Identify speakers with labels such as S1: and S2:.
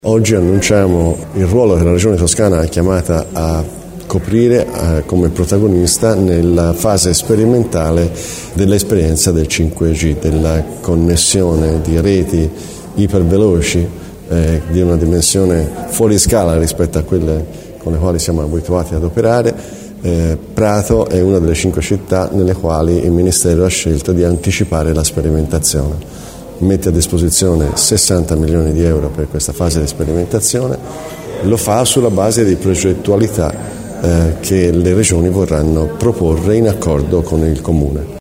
S1: Oggi annunciamo il ruolo che la Regione Toscana è chiamata a coprire come protagonista nella fase sperimentale dell'esperienza del 5G, della connessione di reti iperveloci di una dimensione fuori scala rispetto a quelle con le quali siamo abituati ad operare. Prato è una delle 5 città nelle quali il Ministero ha scelto di anticipare la sperimentazione. Mette a disposizione 60 milioni di euro per questa fase di sperimentazione, lo fa sulla base di progettualità che le regioni vorranno proporre in accordo con il Comune.